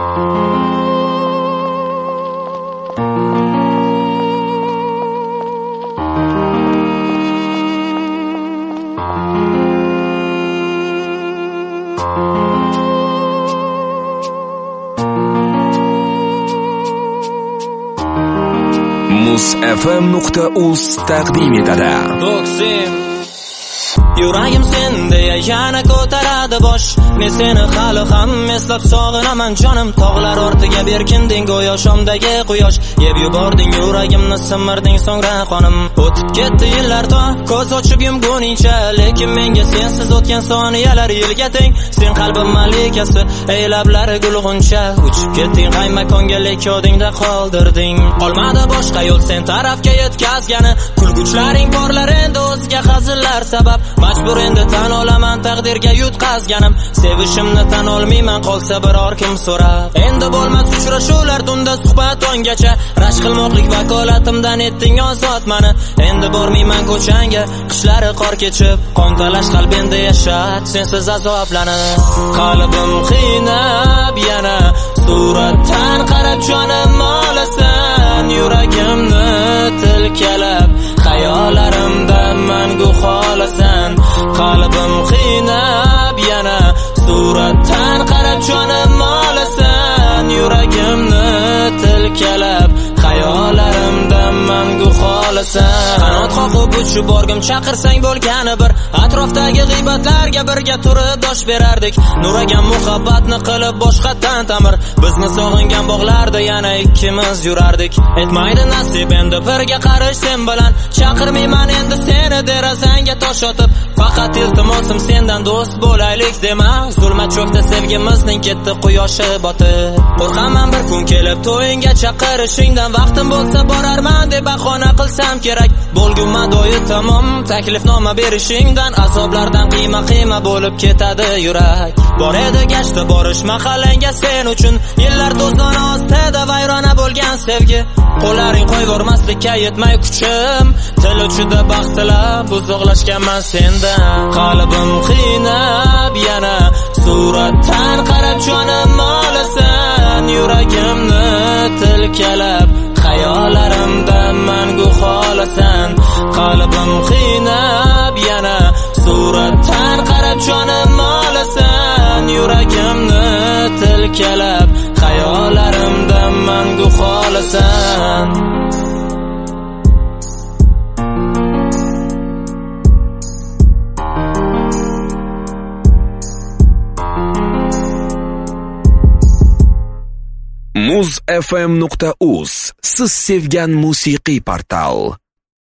muzfm.uz taqdim etadi. Yuragim senda yana ko'taradi bosh. Men seni hali ham eslab sog'inaman jonim. Tog'lar ortiga berkinding go'yo shomdagi quyosh. Yeb yubording yuragimni, simirding so'ngra qonim. O'tib ketdi yillar to ko'z ochib yumguningcha, lekin menga sensiz o'tgan soniyalar yilga teng. Sen qalbim malikasi, ey lablari gulg'uncha. Uchib ketding qaymakonga, lekodingda qoldirding. Qolmadi boshqa yo'l sen tarafga yetkazgani. Kulguchlaring porlar endi o'zga hazillar sabab. Majbur endi tan olaman taqdirga yutqazganim. Sevishimni tan olmayman qolsa biror kim so'rab. Endi bo'lmas uchrashuvlar tunda suhbat ongacha. Rashk qilmoqlik vakolatimdan etding ozod mani. Endi bormayman ko'changa qishlari qor kechib. Qon talash qalbimda yashat sensiz azoblanib. Qalbim qiynab yana suratdan qarab jonim olasan. Yuragimni tilkalab xayolarimda mangu xolasan. Qalbim qiynab yana suratdan qarab jonim olasan. Yuragimni tilkalab xayolarimda mangu xolasan. Qanot qoqib uchib borgim chaqirsang bo'lgani bir. Atrofdagi g'iybatlarga birga turib dosh berardik. Nuragan muhabbatni qilib boshqatdan ta'mir. Bizni sog'ingan bog'larda yana ikkimiz yurardik. Etmaydi nasib endi birga qarish sen bilan. Chaqirmayman endi seni derazangga tosh otib. Faqat iltimosim sendan do'st bo'laylik dema. Zulmat cho'kdi sevgimizning ketdi quyoshi botib. Qo'rqaman bir kun kelib to'yinga chaqirishingdan. Vaqtim bo'lsa borarman deb bahona qilsam kerak. Bo'lgum do'yi tamom taklifnoma berishingdan. Azoblardan qiyma bo'lib ketadi yurak. Bor edi gashta borish mahallangga sen uchun. Yillar to'zon ostida vayrona bo'lgan sevgi. Qo'llaring qo'yvormaslikka yetmay kuchim. Til uchida baxtilab uzoqlashganman sendan. Qalbim qiynab yana suratdan qarab jonim olasan. Yuragimni tilkalab xayolarimda mangu xolasan. Qalbim qiynab yana suratdan qarab jonim olasan. Yuragimni tilkalab xayolarimda mangu xolasan. muzfm.uz siz sevgan musiqiy portal.